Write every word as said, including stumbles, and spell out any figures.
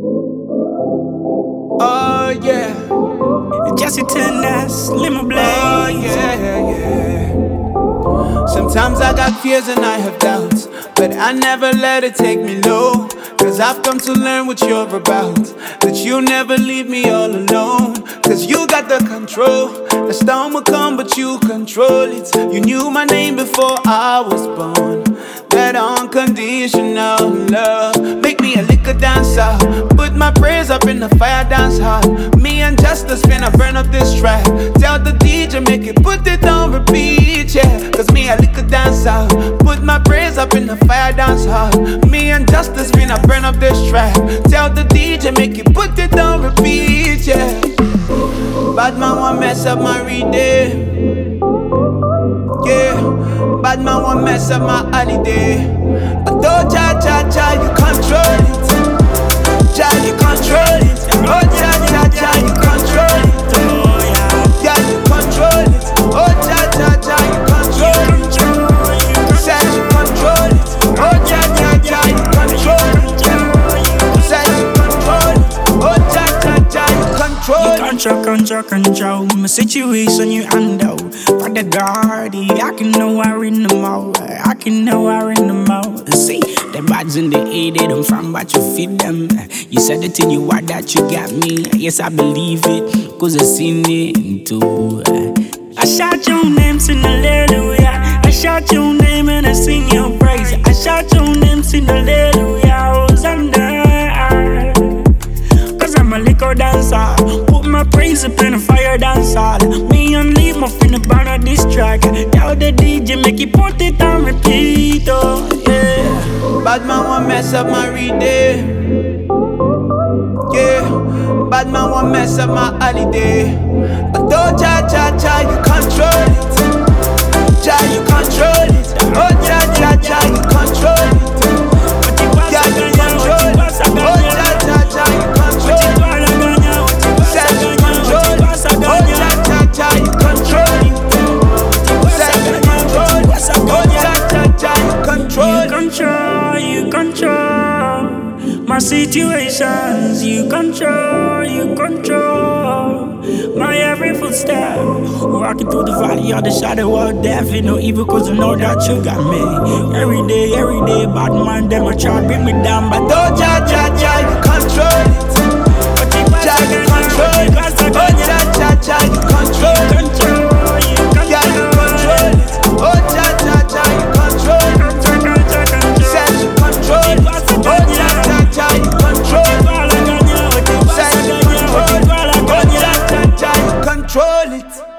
Oh yeah, Jesse Tennis, Limo Blaze. oh yeah, yeah. Sometimes I got fears and I have doubts, but I never let it take me low. Cause I've come to learn what you're about, that you never leave me all alone. Cause you got the control. The storm will come but you control it. You knew my name before I was born. That unconditional love make me a liquor dancer. Put my prayers up in the fire dance hall. Me and Justice finna burn up this track. Tell the D J make it put it on repeat, yeah. Cause me a liquor dancer. Put my prayers up in the fire dance hall. Me and Justice finna burn up this track. Tell the D J make it put it on repeat, yeah. Bad man want mess up my reading. Yeah, bad man want mess up my holiday. But don't cha cha cha, you control it. Cha, you control it. Oh cha cha cha, you control it. Yeah, you control it. Oh cha cha cha, you control it. Say you control it. Oh cha cha cha, you control it. Say you control it. Oh cha cha cha, you control it. Control, control, control my situation you handle. For the dirty, I can know I in the mouth. I can know I in the mouth. See, the bads in the air, they don't from but you feed them. You said it in you are that you got me. Yes, I believe it, cause I seen it too. I shout your name, sing hallelujah. I shout your name and I sing your praise. I shout your name, sing hallelujah. Hosanna. Cause I'm a liquor dancer. Put my praise up in a fire dancer. Me and leave my finna burn on this track. Tell the D J make it put it on repeat, oh yeah. Bad man want mess up my reading. Yeah, bad man want mess up my holiday. But don't cha cha cha, you control it. Cha, you control it. Oh cha cha cha, you control it. Yeah, you control it. Oh cha cha cha, you control it. Say you control it. Oh cha cha cha, you control it. Say you control it. Oh cha cha cha, you control it. You control, you control my situations. You control, you control my every footstep. Walking through the valley of the shadow of death. You know evil cause I know that you got me. Every day, every day, bad man, them a try bring me down. But don't cha cha cha, you control it. Cha, you control it. Oh cha cha cha, you control it. Yeah, you control it. Oh cha cha cha, you control it. Say you control it. Oh cha cha cha, you control it. Say you control it. Oh cha cha cha, you control it.